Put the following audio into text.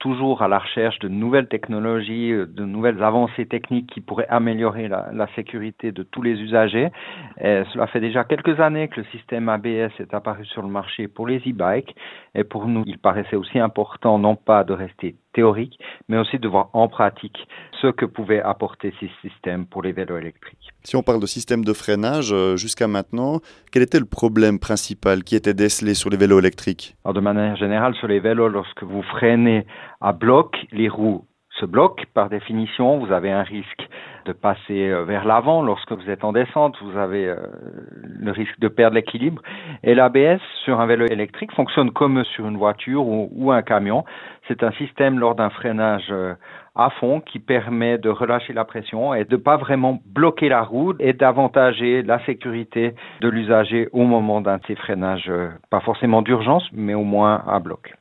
toujours à la recherche de nouvelles technologies, de nouvelles avancées techniques qui pourraient améliorer la sécurité de tous les usagers. Et cela fait déjà quelques années que le système ABS est apparu sur le marché pour les e-bikes. Et pour nous, il paraissait aussi important non pas de rester théorique, mais aussi de voir en pratique ce que pouvaient apporter ces systèmes pour les vélos électriques. Si on parle de système de freinage, jusqu'à maintenant, quel était le problème principal qui était décelé sur les vélos électriques? Alors, de manière générale, sur les vélos, lorsque vous freinez à bloc, les roues se bloquent. Par définition, vous avez un risque de passer vers l'avant. Lorsque vous êtes en descente, vous avez le risque de perdre l'équilibre. Et l'ABS sur un vélo électrique fonctionne comme sur une voiture ou un camion. C'est un système lors d'un freinage à fond qui permet de relâcher la pression et de ne pas vraiment bloquer la roue et d'avantager la sécurité de l'usager au moment d'un de ces freinages, pas forcément d'urgence, mais au moins à bloc.